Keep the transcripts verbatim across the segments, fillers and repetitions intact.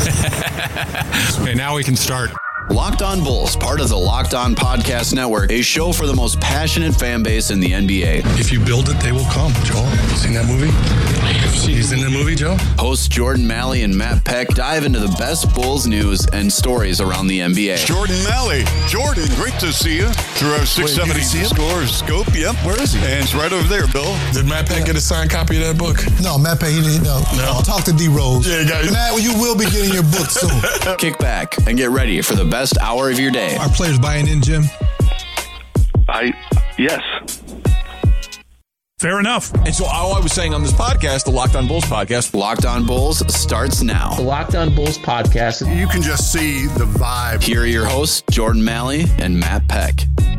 Okay, now we can start. Locked On Bulls, part of the Locked On Podcast Network, a show for the most passionate fan base in the N B A. If you build it, they will come. Joel, you seen that movie? He's in the movie, Joe? Hosts Jordan Malley and Matt Peck dive into the best Bulls news and stories around the N B A. Jordan Malley. Jordan, great to see you. Through our six seventy score scope. Yep. Where is he? And it's right over there, Bill. Did Matt Peck get a signed copy of that book? No, Matt Peck, he didn't know. No. Uh, talk to D Rose. Yeah, got it. Matt, you will be getting your book soon. Kick back and get ready for the best hour of your day. Are players buying in, Jim? I, yes. Fair enough. And so all I was saying on this podcast, the Locked On Bulls podcast. Locked On Bulls starts now. The Locked On Bulls podcast. You can just see the vibe. Here are your hosts, Jordan Malley and Matt Peck.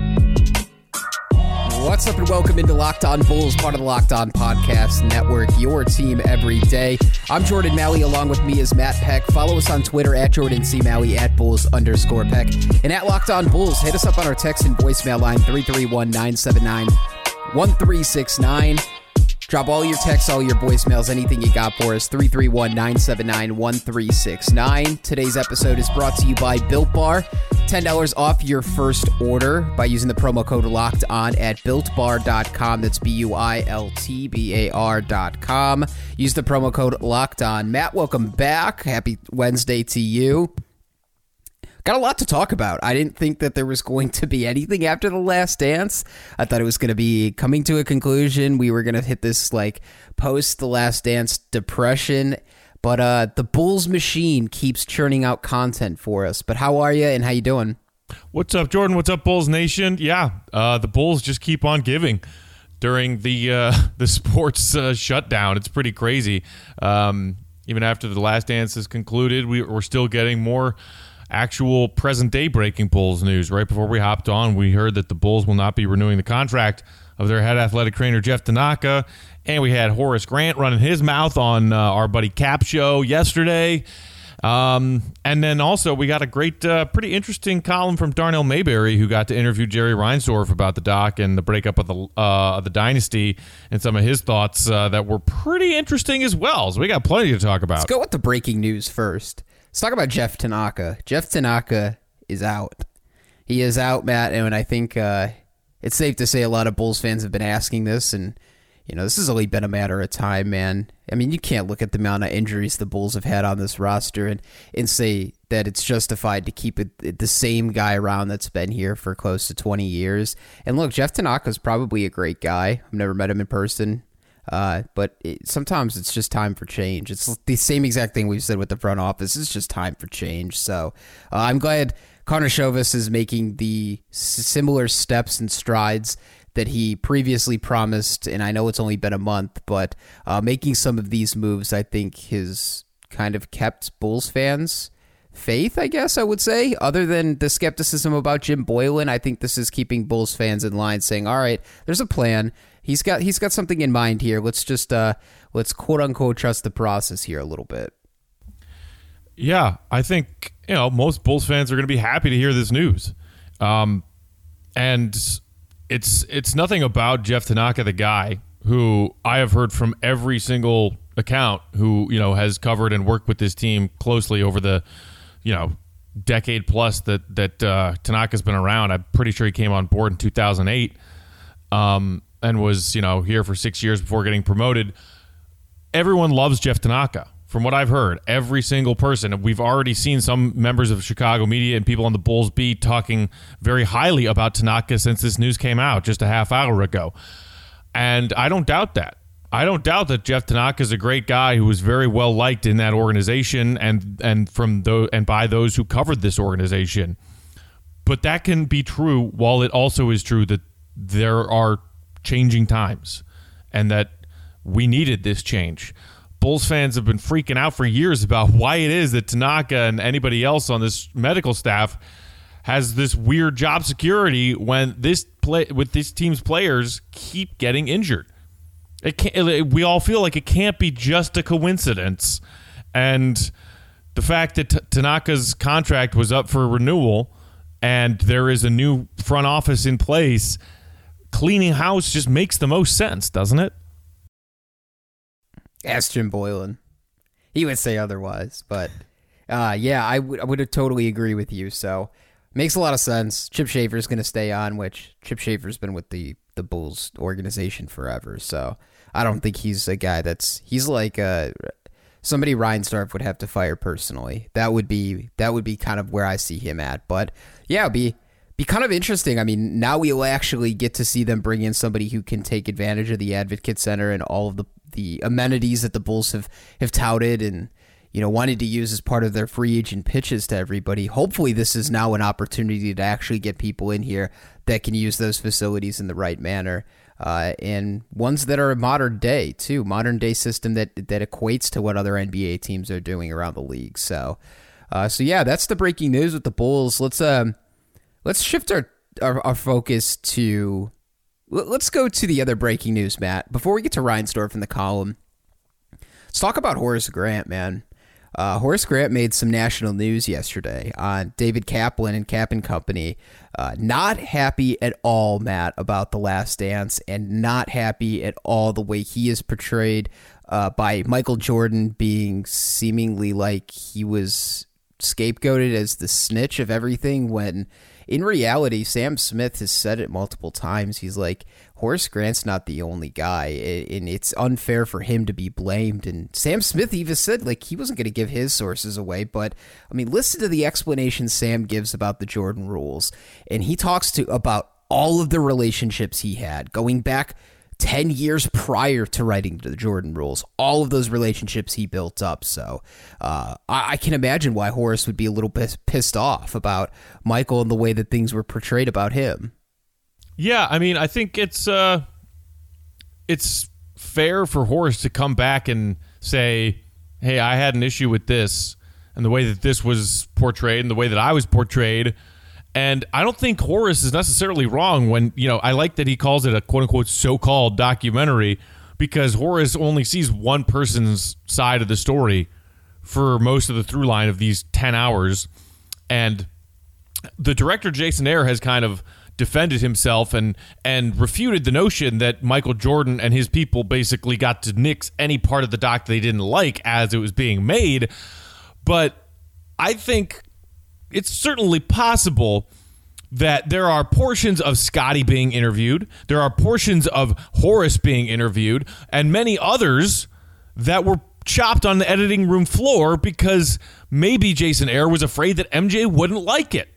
What's up and welcome into Locked On Bulls, part of the Locked On Podcast Network, your team every day. I'm Jordan Malley, along with me is Matt Peck. Follow us on Twitter at Jordan C. Malley, at Bulls underscore Peck, and at Locked On Bulls. Hit us up on our text and voicemail line, three three one, nine seven nine, one three six nine. Drop all your texts, all your voicemails, anything you got for us, three three one, nine seven nine, one three six nine. Today's episode is brought to you by Built Bar. ten dollars off your first order by using the promo code Locked On at built bar dot com. That's B U I L T B A R dot com. Use the promo code Locked On. Matt, welcome back. Happy Wednesday to you. Got a lot to talk about. I didn't think that there was going to be anything after The Last Dance. I thought it was going to be coming to a conclusion. We were going to hit this like post The Last Dance depression. But uh, the Bulls machine keeps churning out content for us. But how are you and how you doing? What's up, Jordan? What's up, Bulls Nation? Yeah, uh, the Bulls just keep on giving during the uh, the sports uh, shutdown. It's pretty crazy. Um, even after The Last Dance is concluded, we, we're still getting more actual present-day breaking Bulls news. Right before we hopped on, we heard that the Bulls will not be renewing the contract of their head athletic trainer, Jeff Tanaka, and we had Horace Grant running his mouth on uh, our buddy Cap show yesterday. Um, and then also we got a great, uh, pretty interesting column from Darnell Mayberry, who got to interview Jerry Reinsdorf about the doc and the breakup of the uh, of the dynasty and some of his thoughts uh, that were pretty interesting as well. So we got plenty to talk about. Let's go with the breaking news first. Let's talk about Jeff Tanaka. Jeff Tanaka is out. He is out, Matt, and I think uh, it's safe to say a lot of Bulls fans have been asking this, and you know this has only been a matter of time, man. I mean, you can't look at the amount of injuries the Bulls have had on this roster and, and say that it's justified to keep it, the same guy around that's been here for close to twenty years. And look, Jeff Tanaka's probably a great guy. I've never met him in person. Uh, but it, sometimes it's just time for change. It's the same exact thing we've said with the front office. It's just time for change. So uh, I'm glad Connor Shovis is making the s- similar steps and strides that he previously promised. And I know it's only been a month, but uh, making some of these moves, I think, has kind of kept Bulls fans faith, I guess I would say. Other than the skepticism about Jim Boylen, I think this is keeping Bulls fans in line, saying, all right, there's a plan. He's got he's got something in mind here. Let's just uh, let's quote unquote trust the process here a little bit. Yeah, I think you know most Bulls fans are going to be happy to hear this news, um, and it's it's nothing about Jeff Tanaka, the guy who I have heard from every single account who you know has covered and worked with this team closely over the you know decade plus that that uh, Tanaka's been around. I'm pretty sure he came on board in two thousand eight. Um, and was, you know, here for six years before getting promoted. Everyone loves Jeff Tanaka, from what I've heard. Every single person. We've already seen some members of Chicago media and people on the Bulls beat talking very highly about Tanaka since this news came out just a half hour ago. And I don't doubt that. I don't doubt that Jeff Tanaka is a great guy who was very well liked in that organization and and from those and by those who covered this organization. But that can be true while it also is true that there are changing times and that we needed this change. Bulls fans have been freaking out for years about why it is that Tanaka and anybody else on this medical staff has this weird job security when this play with this team's players keep getting injured. It can't, we all feel like it can't be just a coincidence. And the fact that T- Tanaka's contract was up for renewal and there is a new front office in place, cleaning house just makes the most sense, doesn't it? Ask Jim Boylen. He would say otherwise, but Uh, yeah, I would I would totally agree with you. So makes a lot of sense. Chip Schaefer's going to stay on, which Chip Schaefer's been with the the Bulls organization forever. So I don't think he's a guy that's he's like uh somebody Reinsdorf would have to fire personally. That would be that would be kind of where I see him at. But yeah, it'd be be kind of interesting. I mean, now we'll actually get to see them bring in somebody who can take advantage of the Advocate Center and all of the the amenities that the Bulls have have touted and, you know, wanted to use as part of their free agent pitches to everybody. Hopefully this is now an opportunity to actually get people in here that can use those facilities in the right manner. Uh, and ones that are modern day too, modern day system that, that equates to what other N B A teams are doing around the league. So, uh, so yeah, that's the breaking news with the Bulls. Let's, um, let's shift our, our, our focus to, let's go to the other breaking news, Matt, before we get to Reinsdorf in the column. Let's talk about Horace Grant, man. Uh, Horace Grant made some national news yesterday on David Kaplan and Cap and Company. Uh, not happy at all, Matt, about The Last Dance, and not happy at all the way he is portrayed uh, by Michael Jordan being seemingly like he was scapegoated as the snitch of everything when in reality, Sam Smith has said it multiple times. He's like, Horace Grant's not the only guy, and it's unfair for him to be blamed. And Sam Smith even said, like, he wasn't going to give his sources away. But, I mean, listen to the explanation Sam gives about the Jordan rules. And he talks to about all of the relationships he had going back ten years prior to writing the Jordan rules, all of those relationships he built up. So uh, I, I can imagine why Horace would be a little bit pissed off about Michael and the way that things were portrayed about him. Yeah, I mean, I think it's uh, it's fair for Horace to come back and say, hey, I had an issue with this and the way that this was portrayed and the way that I was portrayed. And I don't think Horace is necessarily wrong when, you know, I like that he calls it a quote-unquote so-called documentary because Horace only sees one person's side of the story for most of the through line of these ten hours. And the director, Jason Ayre, has kind of defended himself and, and refuted the notion that Michael Jordan and his people basically got to nix any part of the doc they didn't like as it was being made. But I think it's certainly possible that there are portions of Scottie being interviewed, there are portions of Horace being interviewed, and many others that were chopped on the editing room floor because maybe Jason Ayre was afraid that M J wouldn't like it.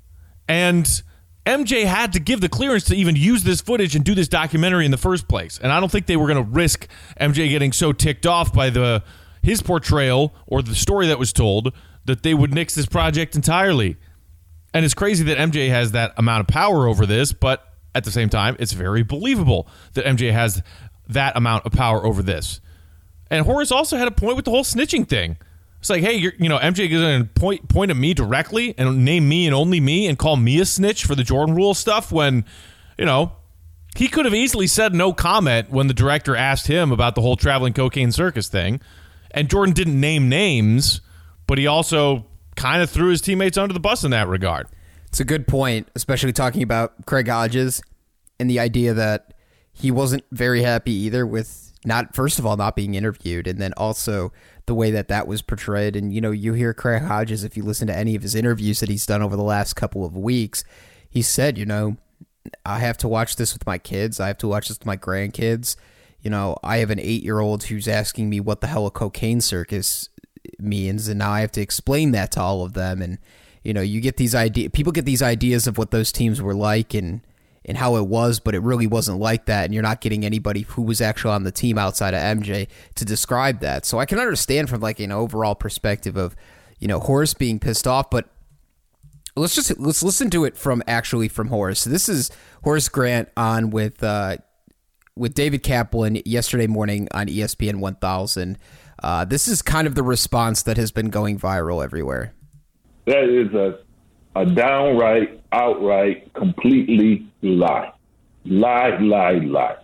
And M J had to give the clearance to even use this footage and do this documentary in the first place. And I don't think they were going to risk M J getting so ticked off by the his portrayal or the story that was told that they would nix this project entirely. And it's crazy that M J has that amount of power over this, but at the same time, it's very believable that M J has that amount of power over this. And Horace also had a point with the whole snitching thing. It's like, hey, you're, you know, M J is going to point point at me directly and name me and only me and call me a snitch for the Jordan Rule stuff when, you know, he could have easily said no comment when the director asked him about the whole traveling cocaine circus thing. And Jordan didn't name names, but he also kind of threw his teammates under the bus in that regard. It's a good point, especially talking about Craig Hodges and the idea that he wasn't very happy either with not, first of all, not being interviewed, and then also the way that that was portrayed. And, you know, you hear Craig Hodges, if you listen to any of his interviews that he's done over the last couple of weeks, he said, you know, I have to watch this with my kids. I have to watch this with my grandkids. You know, I have an eight-year-old who's asking me what the hell a cocaine circus means, and now I have to explain that to all of them. And, you know, you get these ideas, people get these ideas of what those teams were like and, and how it was, but it really wasn't like that, and you're not getting anybody who was actually on the team outside of M J to describe that. So I can understand from like an overall perspective of, you know, Horace being pissed off, but let's just let's listen to it from actually from Horace. So this is Horace Grant on with uh, with David Kaplan yesterday morning on E S P N one thousand. Uh, this is kind of the response that has been going viral everywhere. That is a a downright, outright, completely lie. Lie, lie, lie.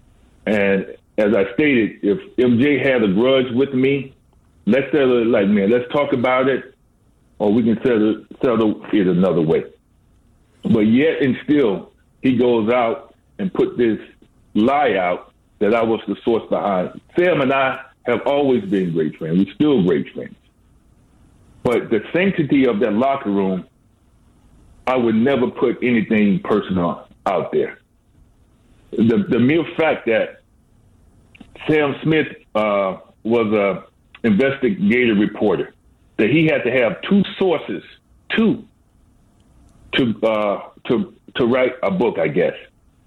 And as I stated, if M J had a grudge with me, let's settle it like, man, let's talk about it, or we can settle, settle it another way. But yet and still, he goes out and put this lie out that I was the source behind. Sam and I have always been great friends. We're still great friends. But the sanctity of that locker room, I would never put anything personal out there. The the mere fact that Sam Smith uh, was a investigative reporter, that he had to have two sources, two, to uh, to to write a book, I guess.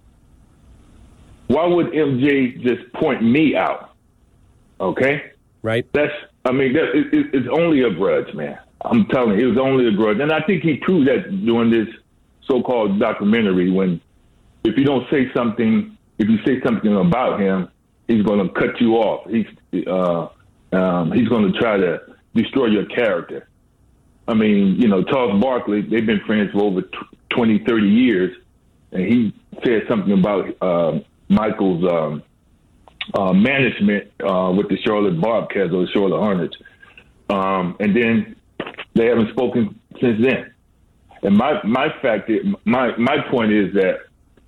Why would M J just point me out? Okay, right? That's I mean, that, it, it, it's only a grudge, man. I'm telling you, it was only a grudge, and I think he proved that during this so-called documentary. When if you don't say something, if you say something about him, he's going to cut you off. He's uh, um, he's going to try to destroy your character. I mean, you know, Charles Barkley, they've been friends for over twenty, thirty years, and he said something about uh, Michael's um, uh, management uh, with the Charlotte Bobcats or the Charlotte Hornets. Um, and then they haven't spoken since then. And my, my fact, is, my, my point is that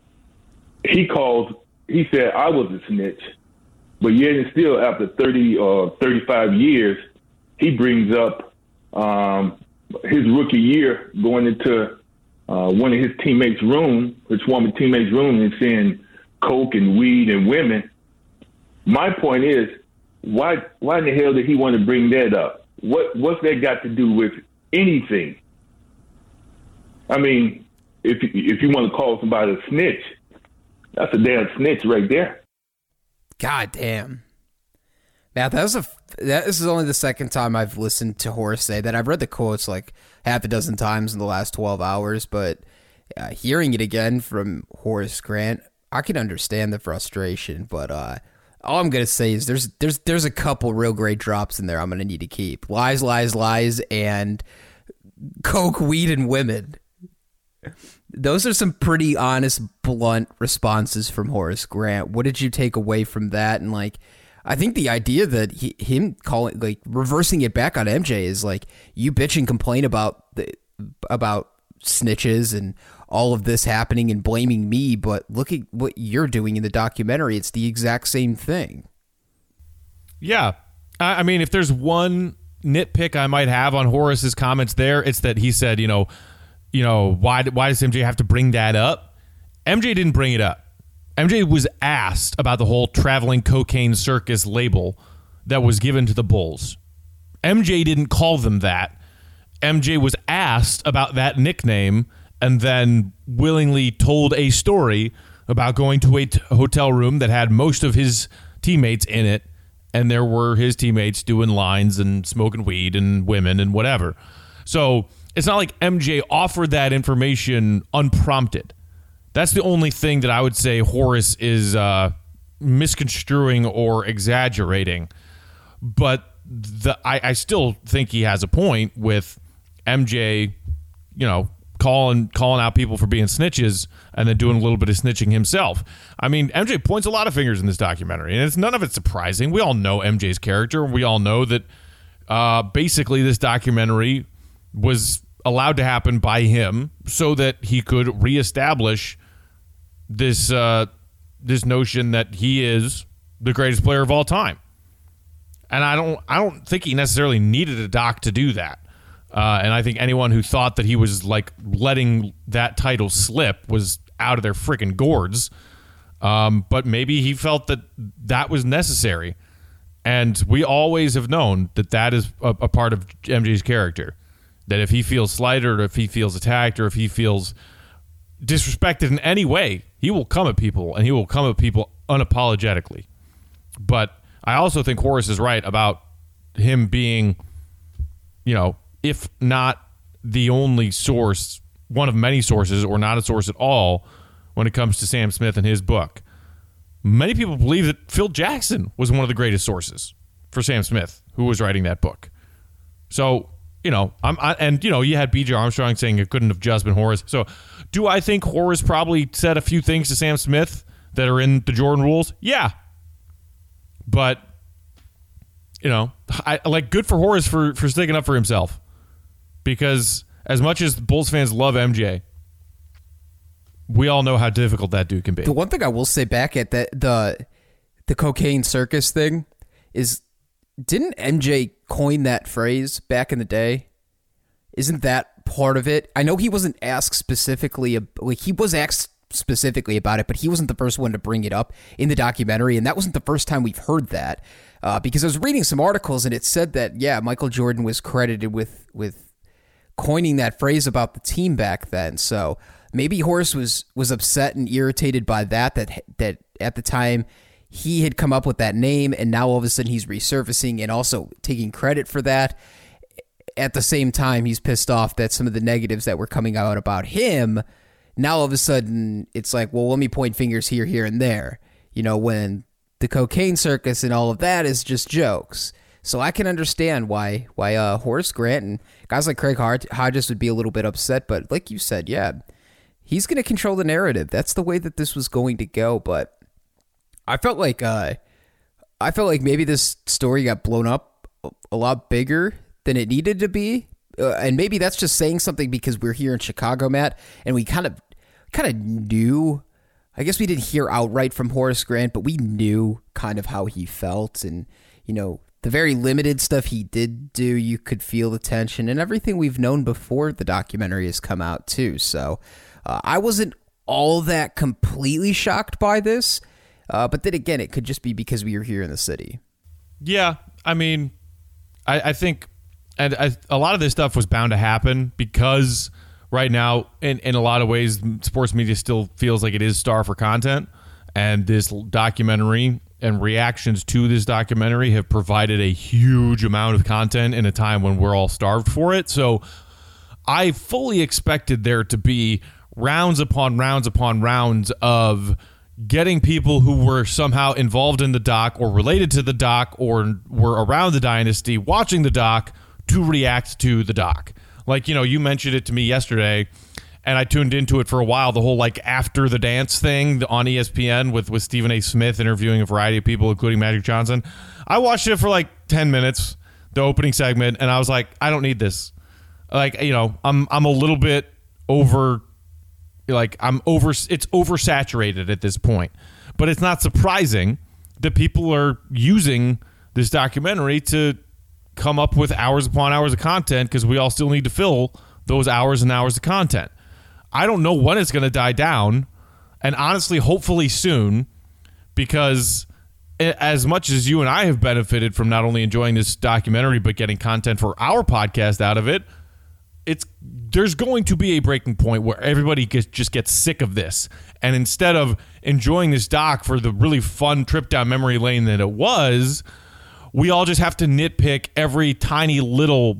he called, he said I was a snitch, but yet and still after thirty or thirty-five years, he brings up um, his rookie year going into uh, one of his teammates' room, his former teammates' room, and seeing coke and weed and women. My point is, why why in the hell did he want to bring that up? What what's that got to do with anything? I mean, if if you want to call somebody a snitch, that's a damn snitch right there. God damn. Matt, that was a that this is only the second time I've listened to Horace say that. I've read the quotes like half a dozen times in the last twelve hours, but uh, hearing it again from Horace Grant, I can understand the frustration, but uh, all I'm gonna say is there's there's there's a couple real great drops in there I'm gonna need to keep. Lies, lies, lies, and coke, weed, and women. Those are some pretty honest, blunt responses from Horace Grant. What did you take away from that? And like, I think the idea that he, him calling, like reversing it back on M J is like, you bitch and complain about the about snitches and all of this happening and blaming me, but look at what you're doing in the documentary. It's the exact same thing. Yeah. I mean, if there's one nitpick I might have on Horace's comments there, it's that he said, you know, you know, why, why does M J have to bring that up? M J didn't bring it up. M J was asked about the whole traveling cocaine circus label that was given to the Bulls. M J didn't call them that. M J was asked about that nickname and then willingly told a story about going to a t- hotel room that had most of his teammates in it, and there were his teammates doing lines and smoking weed and women and whatever. So it's not like M J offered that information unprompted. That's the only thing that I would say Horace is uh, misconstruing or exaggerating. But the I, I still think he has a point with M J, you know, calling calling out people for being snitches and then doing a little bit of snitching himself. I mean, M J points a lot of fingers in this documentary, and it's none of it surprising. We all know M J's character. We all know that uh, basically this documentary was allowed to happen by him so that he could reestablish this uh, this notion that he is the greatest player of all time. And I don't I don't think he necessarily needed a doc to do that. Uh, and I think anyone who thought that he was like letting that title slip was out of their freaking gourds. Um, but maybe he felt that that was necessary. And we always have known that that is a, a part of M J's character. That if he feels slighted or if he feels attacked or if he feels disrespected in any way, he will come at people, and he will come at people unapologetically. But I also think Horace is right about him being, you know, if not the only source, one of many sources, or not a source at all when it comes to Sam Smith and his book. Many people believe that Phil Jackson was one of the greatest sources for Sam Smith, who was writing that book. So, you know, I'm, I, and, you know, you had B J Armstrong saying it couldn't have just been Horace. So do I think Horace probably said a few things to Sam Smith that are in the Jordan rules? Yeah. But, you know, I like good for Horace for, for sticking up for himself. Because as much as Bulls fans love M J, we all know how difficult that dude can be. The one thing I will say back at that the the cocaine circus thing is, didn't M J coin that phrase back in the day? isn't that part of it? I know he wasn't asked specifically, like he was asked specifically about it, but he wasn't the first one to bring it up in the documentary, and that wasn't the first time we've heard that. Uh, because I was reading some articles, and it said that, yeah, Michael Jordan was credited with with coining that phrase about the team back then. So maybe Horace was was upset and irritated by that, that that at the time he had come up with that name, and now all of a sudden he's resurfacing and also taking credit for that. At the same time, he's pissed off that some of the negatives that were coming out about him, now all of a sudden it's like, well, let me point fingers here, here, and there. You know, when the cocaine circus and all of that is just jokes. So I can understand why why uh, Horace Grant and guys like Craig Hodges would be a little bit upset. But like you said, yeah, he's going to control the narrative. That's the way that this was going to go. But I felt like uh, I felt like maybe this story got blown up a lot bigger than it needed to be. Uh, and maybe that's just saying something because we're here in Chicago, Matt, and we kind of kind of knew. I guess we didn't hear outright from Horace Grant, but we knew kind of how he felt. And, you know, the very limited stuff he did do, you could feel the tension and everything we've known before the documentary has come out, too. So uh, I wasn't all that completely shocked by this. Uh, but then again, it could just be because we were here in the city. Yeah. I mean, I, I think and I, a lot of this stuff was bound to happen because right now, in, in a lot of ways, sports media still feels like it is star for content. And this documentary and reactions to this documentary have provided a huge amount of content in a time when we're all starved for it. So I fully expected there to be rounds upon rounds upon rounds of getting people who were somehow involved in the doc or related to the doc or were around the dynasty watching the doc to react to the doc. Like, you know, you mentioned it to me yesterday, and I tuned into it for a while, the whole, like, after the dance thing on E S P N with, with Stephen A. Smith interviewing a variety of people, including Magic Johnson. I watched it for, like, ten minutes, the opening segment, and I was like, I don't need this. Like, you know, I'm I'm a little bit over, like, I'm over, it's oversaturated at this point. But it's not surprising that people are using this documentary to come up with hours upon hours of content because we all still need to fill those hours and hours of content. I don't know when it's going to die down, and honestly, hopefully soon, because as much as you and I have benefited from not only enjoying this documentary but getting content for our podcast out of it, it's there's going to be a breaking point where everybody gets, just gets sick of this, and instead of enjoying this doc for the really fun trip down memory lane that it was, we all just have to nitpick every tiny little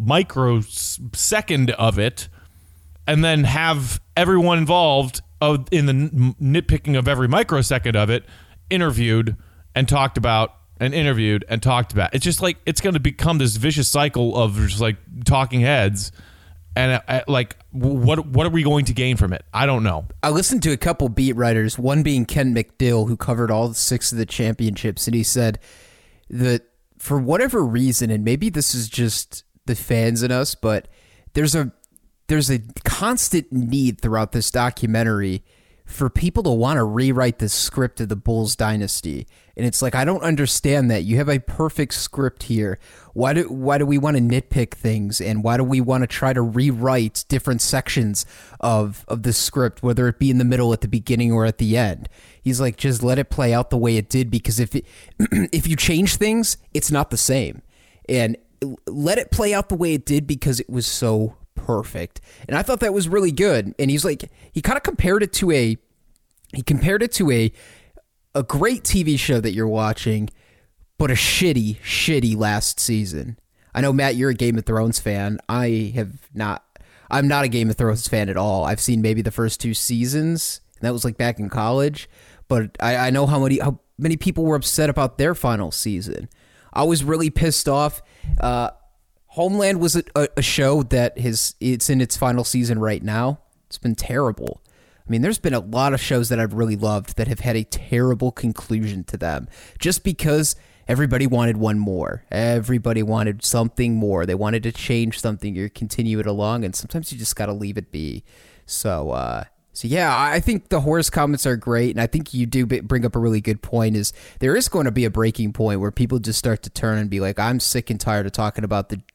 microsecond of it and then have everyone involved in the nitpicking of every microsecond of it interviewed and talked about and interviewed and talked about. It's just like it's going to become this vicious cycle of just like talking heads. And uh, like, what what are we going to gain from it? I don't know. I listened to a couple beat writers, one being Ken McDill, who covered all six of the championships, and he said that for whatever reason, and maybe this is just the fans in us, but there's a there's a constant need throughout this documentary for people to want to rewrite the script of the Bulls dynasty. And it's like, I don't understand that. You have a perfect script here. Why do why do we want to nitpick things? And why do we want to try to rewrite different sections of, of the script, whether it be in the middle, at the beginning, or at the end? He's like, just let it play out the way it did, because if it, if you change things, it's not the same. And let it play out the way it did because it was so perfect. And I thought that was really good. And he's like, he kind of compared it to a, he compared it to a, a great T V show that you're watching, but a shitty, shitty last season. I know, Matt, you're a Game of Thrones fan. I have not, I'm not a Game of Thrones fan at all. I've seen maybe the first two seasons, and that was like back in college. But I, I know how many, how many people were upset about their final season. I was really pissed off. Uh, Homeland was a, a show that has, it's in its final season right now. It's been terrible. I mean, there's been a lot of shows that I've really loved that have had a terrible conclusion to them just because everybody wanted one more. Everybody wanted something more. They wanted to change something or continue it along, and sometimes you just got to leave it be. So, uh, so yeah, I think the Horace comments are great, and I think you do bring up a really good point, is there is going to be a breaking point where people just start to turn and be like, I'm sick and tired of talking about the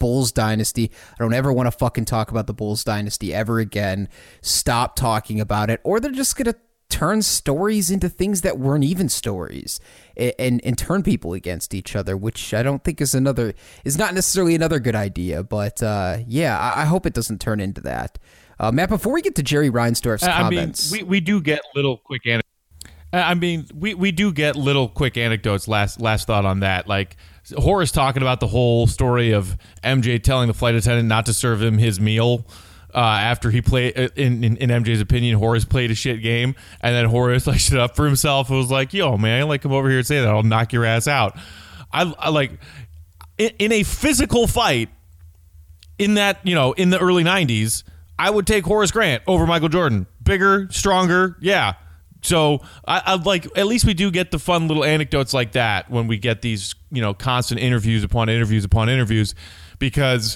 Bulls dynasty. I don't ever want to fucking talk about the Bulls dynasty ever again. Stop talking about it. Or they're just going to turn stories into things that weren't even stories and, and and turn people against each other, which I don't think is another is not necessarily another good idea. But uh, yeah, I, I hope it doesn't turn into that. Uh, Matt, before we get to Jerry Reinsdorf's I comments, mean, we, we do get little quick anecdotes. I mean, we, we do get little quick anecdotes. Last last thought on that, like Horace talking about the whole story of M J telling the flight attendant not to serve him his meal. Uh, after he played, in, in, in M J's opinion, Horace played a shit game, and then Horace like stood up for himself and was like, "Yo, man, like come over here and say that, I'll knock your ass out." I, I like in, in a physical fight in that you know in the early nineties, I would take Horace Grant over Michael Jordan, bigger, stronger, yeah. So I, I like at least we do get the fun little anecdotes like that when we get these you know constant interviews upon interviews upon interviews, because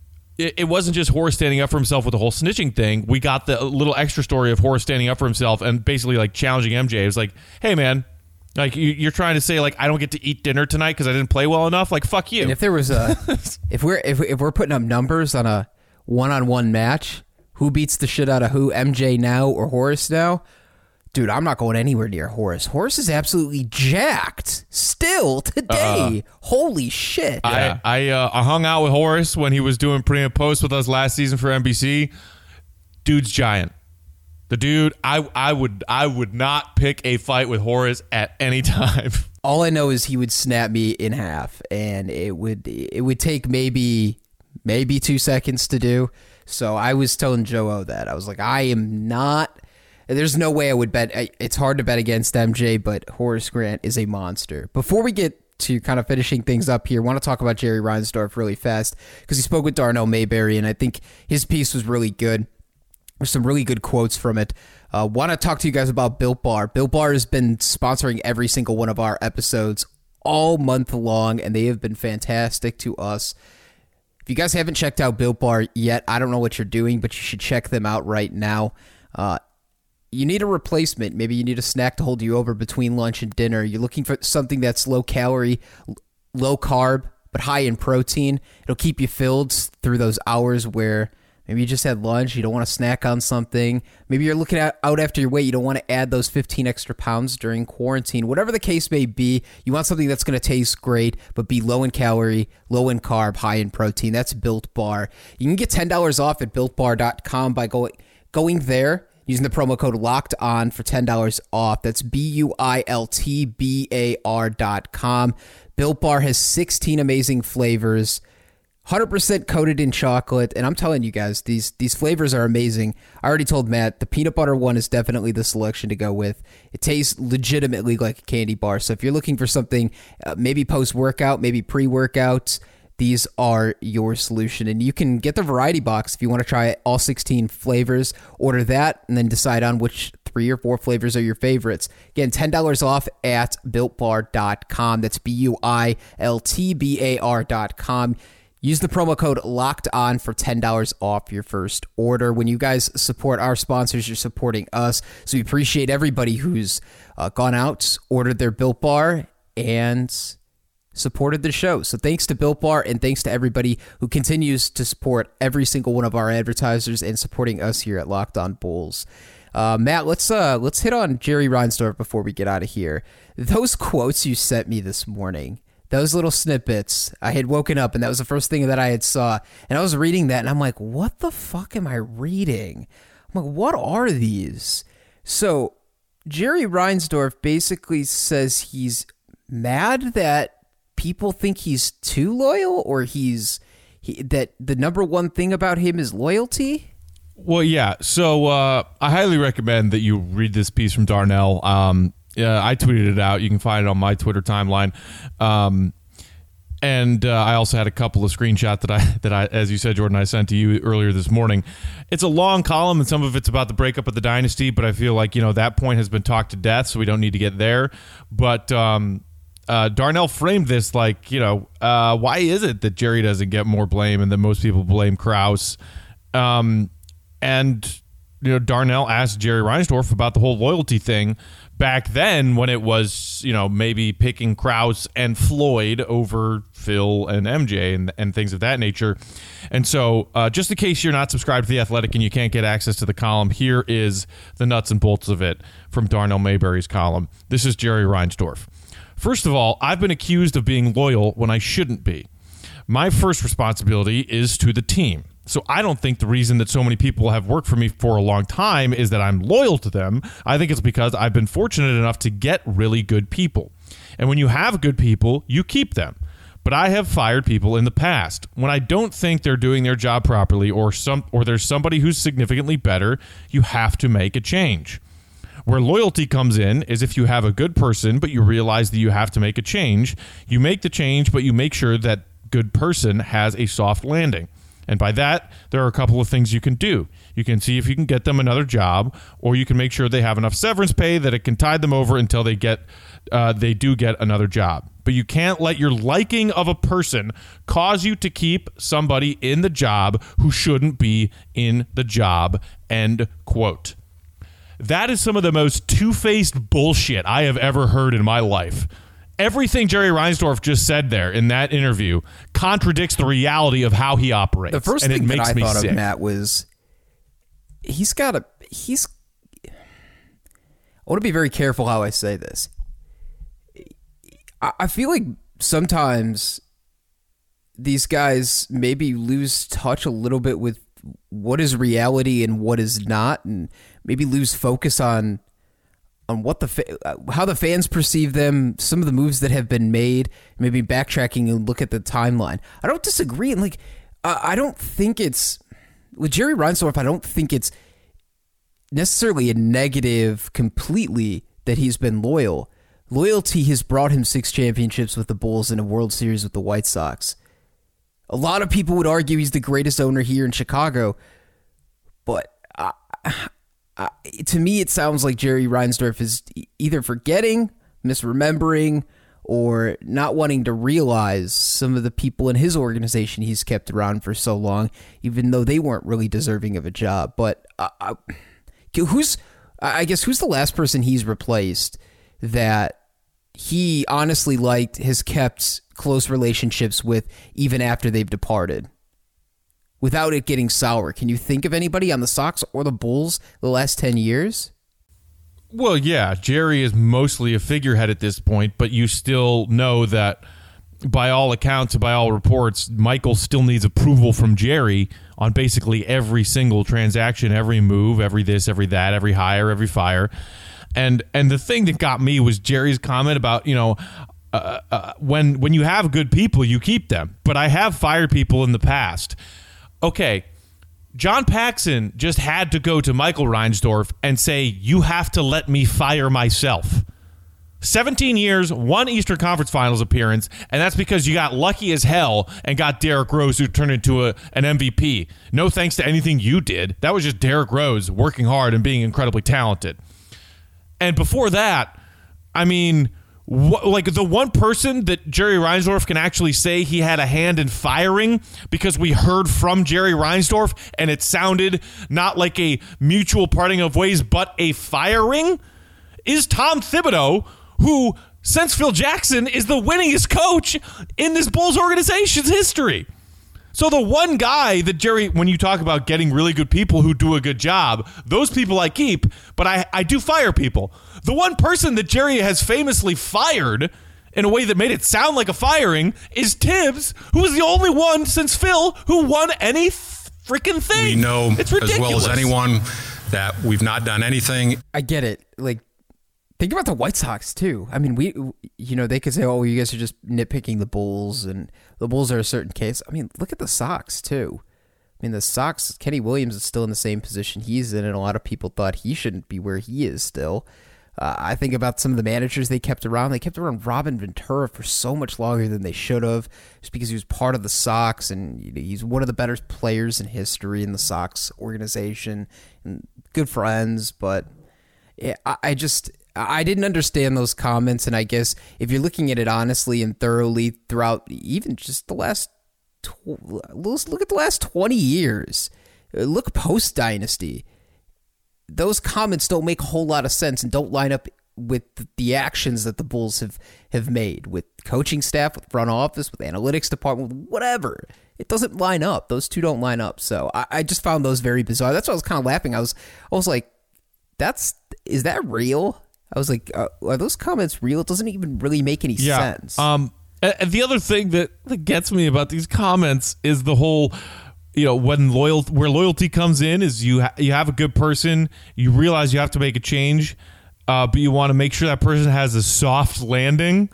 it wasn't just Horace standing up for himself with the whole snitching thing. We got the little extra story of Horace standing up for himself and basically like challenging M J. It was like, hey, man, like you're trying to say like I don't get to eat dinner tonight because I didn't play well enough. Like, fuck you. and if there was a, if we're if, if we're putting up numbers on a one-on-one match, who beats the shit out of who, M J now or Horace now? Dude, I'm not going anywhere near Horace. Horace is absolutely jacked still today. Uh, Holy shit. I, I, uh, I hung out with Horace when he was doing pre and post with us last season for N B C. Dude's giant. The dude, I, I would I would not pick a fight with Horace at any time. All I know is he would snap me in half, and it would it would take maybe maybe two seconds to do. So I was telling Joe O that. I was like, I am not... There's no way I would bet. It's hard to bet against M J, but Horace Grant is a monster. Before we get to kind of finishing things up here, I want to talk about Jerry Reinsdorf really fast because he spoke with Darnell Mayberry, and I think his piece was really good. There's some really good quotes from it. Uh, want to talk to you guys about Built Bar. Built Bar has been sponsoring every single one of our episodes all month long, and they have been fantastic to us. If you guys haven't checked out Built Bar yet, I don't know what you're doing, but you should check them out right now. Uh, You need a replacement. Maybe you need a snack to hold you over between lunch and dinner. You're looking for something that's low calorie, low carb, but high in protein. It'll keep you filled through those hours where maybe you just had lunch, you don't want to snack on something. Maybe you're looking at, out after your weight, you don't want to add those fifteen extra pounds during quarantine. Whatever the case may be, you want something that's going to taste great, but be low in calorie, low in carb, high in protein. That's Built Bar. You can get ten dollars off at built bar dot com by going going there, using the promo code Locked On for ten dollars off. That's B U I L T B A R dot com. Built Bar has sixteen amazing flavors, one hundred percent coated in chocolate. And I'm telling you guys, these these flavors are amazing. I already told Matt, the peanut butter one is definitely the selection to go with. It tastes legitimately like a candy bar. So if you're looking for something, uh, maybe post-workout, maybe pre-workout, these are your solution. And you can get the variety box if you want to try all sixteen flavors. Order that and then decide on which three or four flavors are your favorites. Again, ten dollars off at built bar dot com. That's B U I L T B A R dot com. Use the promo code Locked On for ten dollars off your first order. When you guys support our sponsors, you're supporting us. So we appreciate everybody who's uh, gone out, ordered their Built Bar, and supported the show. So thanks to Built Bar, and thanks to everybody who continues to support every single one of our advertisers and supporting us here at Locked On Bulls. Uh, Matt, let's uh, let's hit on Jerry Reinsdorf before we get out of here. Those quotes you sent me this morning, those little snippets, I had woken up and that was the first thing that I had saw. And I was reading that and I'm like, what the fuck am I reading? I'm like, what are these? So Jerry Reinsdorf basically says he's mad that people think he's too loyal, or he's he, that the number one thing about him is loyalty. Well, yeah. So uh, I highly recommend that you read this piece from Darnell. Um, yeah, I tweeted it out. You can find it on my Twitter timeline. Um, and uh, I also had a couple of screenshots that I that I, as you said, Jordan, I sent to you earlier this morning. It's a long column, and some of it's about the breakup of the dynasty. But I feel like you know that point has been talked to death, so we don't need to get there. But um, Uh, Darnell framed this like, you know, uh, why is it that Jerry doesn't get more blame and that most people blame Krause? Um, and, you know, Darnell asked Jerry Reinsdorf about the whole loyalty thing back then when it was, you know, maybe picking Krause and Floyd over Phil and M J and, and things of that nature. And so uh, just in case you're not subscribed to The Athletic and you can't get access to the column, here is the nuts and bolts of it from Darnell Mayberry's column. This is Jerry Reinsdorf. First of all, I've been accused of being loyal when I shouldn't be. My first responsibility is to the team. So I don't think the reason that so many people have worked for me for a long time is that I'm loyal to them. I think it's because I've been fortunate enough to get really good people. And when you have good people, you keep them. But I have fired people in the past. When I don't think they're doing their job properly or some or there's somebody who's significantly better, you have to make a change. Where loyalty comes in is if you have a good person, but you realize that you have to make a change. You make the change, but you make sure that good person has a soft landing. And by that, there are a couple of things you can do. You can see if you can get them another job, or you can make sure they have enough severance pay that it can tide them over until they get, uh, they do get another job. But you can't let your liking of a person cause you to keep somebody in the job who shouldn't be in the job. End quote. That is some of the most two-faced bullshit I have ever heard in my life. Everything Jerry Reinsdorf just said there in that interview contradicts the reality of how he operates. The first and thing it makes that I me thought sick. of, Matt, was he's got a he's. I want to be very careful how I say this. I, I feel like sometimes these guys maybe lose touch a little bit with what is reality and what is not, and maybe lose focus on. on what the fa- how the fans perceive them, some of the moves that have been made, maybe backtracking and look at the timeline. I don't disagree. And like, uh, I don't think it's with Jerry Reinsdorf. I don't think it's necessarily a negative completely that he's been loyal. Loyalty has brought him six championships with the Bulls and a World Series with the White Sox. A lot of people would argue he's the greatest owner here in Chicago, but I. Uh, to me, it sounds like Jerry Reinsdorf is either forgetting, misremembering, or not wanting to realize some of the people in his organization he's kept around for so long, even though they weren't really deserving of a job. But uh, uh, who's, I guess, who's the last person he's replaced that he honestly liked, has kept close relationships with even after they've departed? Without it getting sour, can you think of anybody on the Sox or the Bulls the last ten years? Well, yeah, Jerry is mostly a figurehead at this point, but you still know that by all accounts and by all reports, Michael still needs approval from Jerry on basically every single transaction, every move, every this, every that, every hire, every fire. And and the thing that got me was Jerry's comment about, you know, uh, uh, when when you have good people, you keep them. But I have fired people in the past. Okay, John Paxson just had to go to Michael Reinsdorf and say, you have to let me fire myself. seventeen years, one Eastern Conference Finals appearance, and that's because you got lucky as hell and got Derrick Rose, who turned into a, an M V P. No thanks to anything you did. That was just Derrick Rose working hard and being incredibly talented. And before that, I mean... What, like the one person that Jerry Reinsdorf can actually say he had a hand in firing because we heard from Jerry Reinsdorf and it sounded not like a mutual parting of ways but a firing is Tom Thibodeau, who since Phil Jackson is the winningest coach in this Bulls organization's history. So the one guy that Jerry, when you talk about getting really good people who do a good job, those people I keep, but I, I do fire people. The one person that Jerry has famously fired in a way that made it sound like a firing is Tibbs, who is the only one since Phil who won any freaking thing. We know it's as well as anyone that we've not done anything. I get it. Like, think about the White Sox, too. I mean, we, you know, they could say, oh, you guys are just nitpicking the Bulls, and the Bulls are a certain case. I mean, look at the Sox, too. I mean, the Sox, Kenny Williams is still in the same position he's in, and a lot of people thought he shouldn't be where he is still. Uh, I think about some of the managers they kept around. They kept around Robin Ventura for so much longer than they should have, just because he was part of the Sox, and you know, he's one of the better players in history in the Sox organization, and good friends, but yeah, I, I just... I didn't understand those comments, and I guess if you're looking at it honestly and thoroughly throughout even just the last, tw- look at the last twenty years, look post-Dynasty, those comments don't make a whole lot of sense and don't line up with the actions that the Bulls have, have made with coaching staff, with front office, with analytics department, with whatever. It doesn't line up. Those two don't line up. So I, I just found those very bizarre. That's why I was kind of laughing. I was I was like, "That's is that real?" I was like, uh, "Are those comments real?" It doesn't even really make any yeah. sense. Um, and the other thing that, that gets me about these comments is the whole, you know, when loyal where loyalty comes in is you ha- you have a good person, you realize you have to make a change, uh, but you want to make sure that person has a soft landing.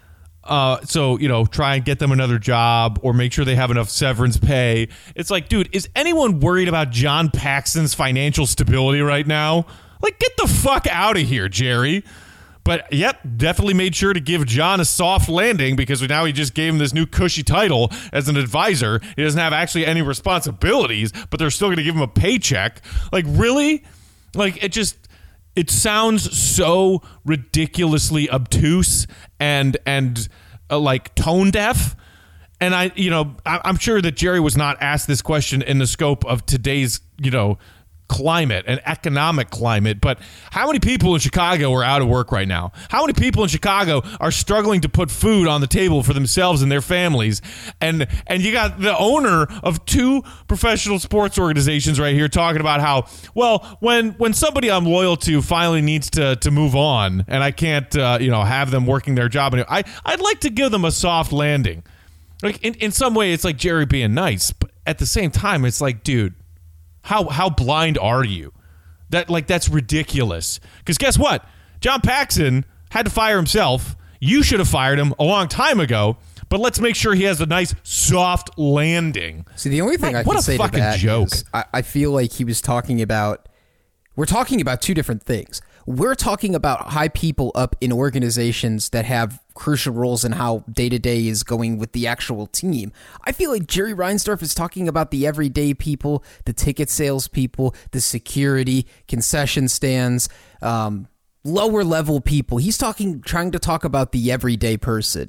Uh, so, you know, try and get them another job or make sure they have enough severance pay. It's like, dude, is anyone worried about John Paxson's financial stability right now? Like, get the fuck out of here, Jerry. But, yep, definitely made sure to give John a soft landing because now he just gave him this new cushy title as an advisor. He doesn't have actually any responsibilities, but they're still going to give him a paycheck. Like, really? Like, it just... It sounds so ridiculously obtuse and and uh, like tone deaf. And I, you know, I, I'm sure that Jerry was not asked this question in the scope of today's, you know, climate and economic climate. But how many people in Chicago are out of work right now? How many people in Chicago are struggling to put food on the table for themselves and their families? And and you got the owner of two professional sports organizations right here talking about how, well, when when somebody I'm loyal to finally needs to to move on and I can't, uh, you know, have them working their job, anymore, I, I'd like to give them a soft landing. Like in, in some way, it's like Jerry being nice. But at the same time, it's like, dude, How how blind are you? That like that's ridiculous. Because guess what? John Paxson had to fire himself. You should have fired him a long time ago. But let's make sure he has a nice soft landing. See, the only thing like, I can what a say to fucking that joke. is I, I feel like he was talking about. We're talking about two different things. We're talking about high people up in organizations that have crucial roles in how day-to-day is going with the actual team. I feel like Jerry Reinsdorf is talking about the everyday people, the ticket sales people, the security, concession stands, um, lower-level people. He's talking, trying to talk about the everyday person.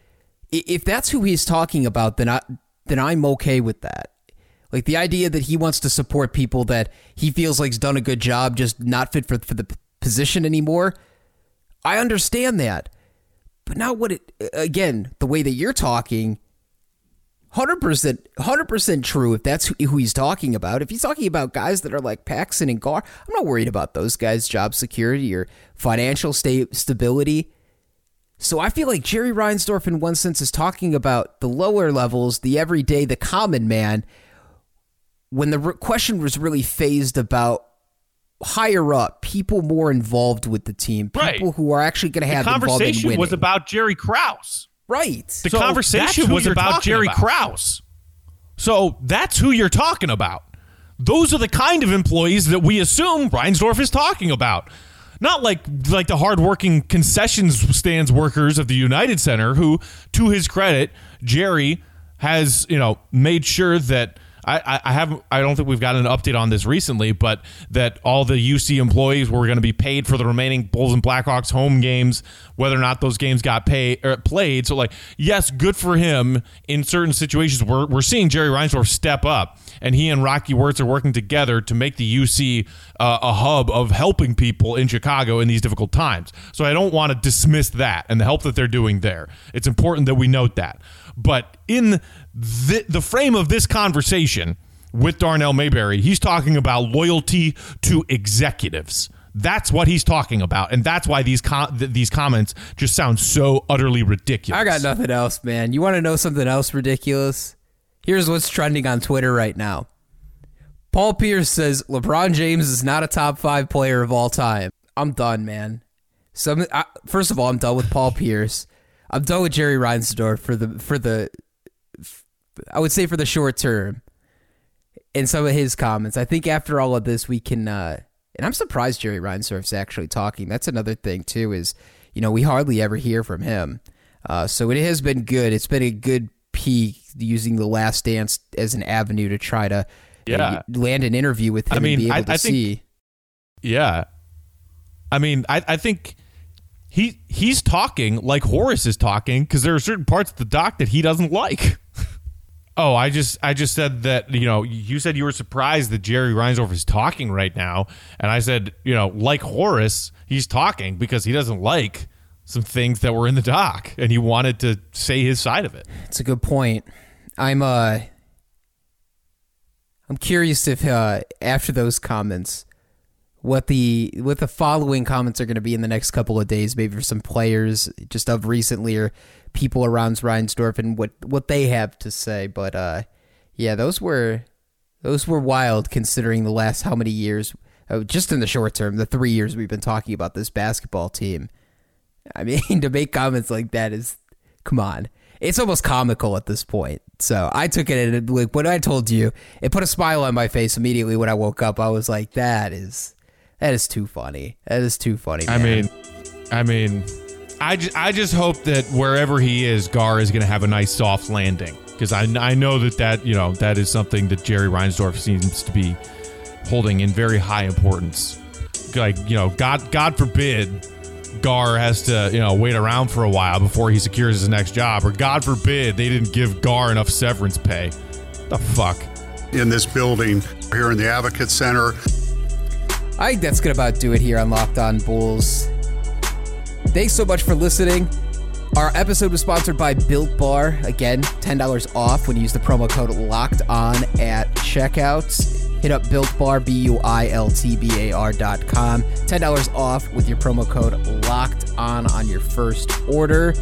If that's who he's talking about, then I, then I'm okay with that. Like the idea that he wants to support people that he feels like's done a good job, just not fit for for the position anymore. I understand that. But now what it, again, the way that you're talking, one hundred percent, one hundred percent true if that's who he's talking about. If he's talking about guys that are like Paxson and Gar, I'm not worried about those guys' job security or financial sta- stability. So I feel like Jerry Reinsdorf in one sense is talking about the lower levels, the everyday, the common man, when the re- question was really phased about higher up, people more involved with the team, people right. who are actually going to have the involvement in winning. The conversation was about Jerry Krause. Right. The so conversation was about Jerry about. Krause. So that's who you're talking about. Those are the kind of employees that we assume Reinsdorf is talking about. Not like like the hardworking concessions stands workers of the United Center who, to his credit, Jerry has, you know, made sure that I, I haven't. I don't think we've gotten an update on this recently, but that all the U C employees were going to be paid for the remaining Bulls and Blackhawks home games, whether or not those games got pay, or played. So, like, yes, good for him in certain situations. We're we're seeing Jerry Reinsdorf step up, and he and Rocky Wirtz are working together to make the U C uh, a hub of helping people in Chicago in these difficult times. So I don't want to dismiss that and the help that they're doing there. It's important that we note that. But in the, the frame of this conversation with Darnell Mayberry, he's talking about loyalty to executives. That's what he's talking about, and that's why these com- th- these comments just sound so utterly ridiculous. I got nothing else, man. You want to know something else ridiculous? Here's what's trending on Twitter right now. Paul Pierce says LeBron James is not a top five player of all time. I'm done, man. Some I, first of all, I'm done with Paul Pierce. I'm done with Jerry Reinsdorf for the for the I would say for the short term. And some of his comments. I think after all of this, we can. Uh, and I'm surprised Jerry Reinsdorf's actually talking. That's another thing too. Is you know we hardly ever hear from him. Uh, so it has been good. It's been a good peak using The Last Dance as an avenue to try to yeah. you know, land an interview with him I mean, and be able I, to I see. Think, yeah, I mean, I I think. He he's talking like Horace is talking because there are certain parts of the doc that he doesn't like. Oh, I just I just said that, you know, you said you were surprised that Jerry Reinsdorf is talking right now. And I said, you know, like Horace, he's talking because he doesn't like some things that were in the doc and he wanted to say his side of it. It's a good point. I'm uh I'm curious if uh, after those comments, what the what the following comments are going to be in the next couple of days, maybe for some players just of recently or people around Reinsdorf and what, what they have to say. But uh, yeah, those were those were wild considering the last how many years, uh, just in the short term, the three years we've been talking about this basketball team. I mean, to make comments like that is, come on. It's almost comical at this point. So I took it, and like when I told you, it put a smile on my face immediately when I woke up. I was like, that is that is too funny. That is too funny, man. I mean, I mean, I just, I just hope that wherever he is, Gar is going to have a nice soft landing. Because I, I know that, that, you know, that is something that Jerry Reinsdorf seems to be holding in very high importance. Like, you know, God, God forbid Gar has to, you know, wait around for a while before he secures his next job, or God forbid they didn't give Gar enough severance pay. The fuck? In this building here in the Advocate Center. I think that's gonna about do it here on Locked On Bulls. Thanks so much for listening. Our episode was sponsored by Built Bar. Again, ten dollars off when you use the promo code Locked On at checkout. Hit up Built Bar, B U I L T B A R dot com. ten dollars off with your promo code Locked On on your first order.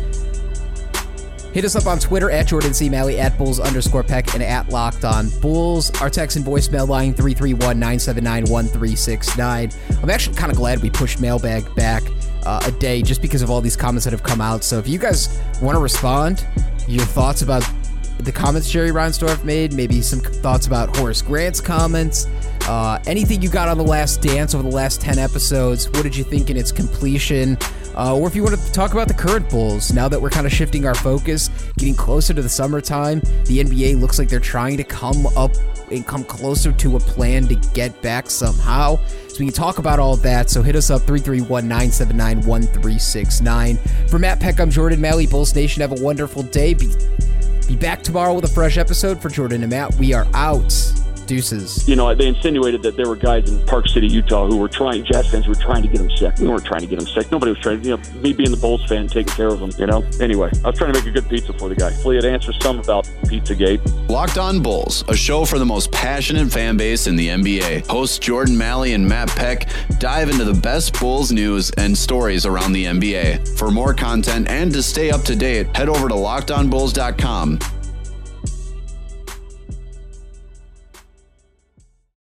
Hit us up on Twitter at Jordan C. Malley, at Bulls underscore Peck, and at Locked On Bulls. Our text and voicemail line three three one, nine seven nine, one three six nine. I'm actually kind of glad we pushed mailbag back uh, a day just because of all these comments that have come out. So if you guys want to respond, your thoughts about the comments Jerry Reinsdorf made, maybe some thoughts about Horace Grant's comments, uh, anything you got on The Last Dance over the last ten episodes, what did you think in its completion, uh, or if you want to talk about the current Bulls, now that we're kind of shifting our focus, getting closer to the summertime, the N B A looks like they're trying to come up and come closer to a plan to get back somehow. So we can talk about all of that, so hit us up, three three one, nine seven nine, one three six nine. For Matt Peck, I'm Jordan Malley. Bulls Nation, have a wonderful day. Be Be back tomorrow with a fresh episode. For Jordan and Matt, we are out. Deuces. You know, they insinuated that there were guys in Park City, Utah who were trying, Jazz fans who were trying to get him sick. We weren't trying to get him sick. Nobody was trying to, you know, me being the Bulls fan, taking care of him, you know? Anyway, I was trying to make a good pizza for the guy. Hopefully it answers some about Pizzagate. Locked On Bulls, a show for the most passionate fan base in the N B A. Hosts Jordan Malley and Matt Peck dive into the best Bulls news and stories around the N B A. For more content and to stay up to date, head over to locked on bulls dot com.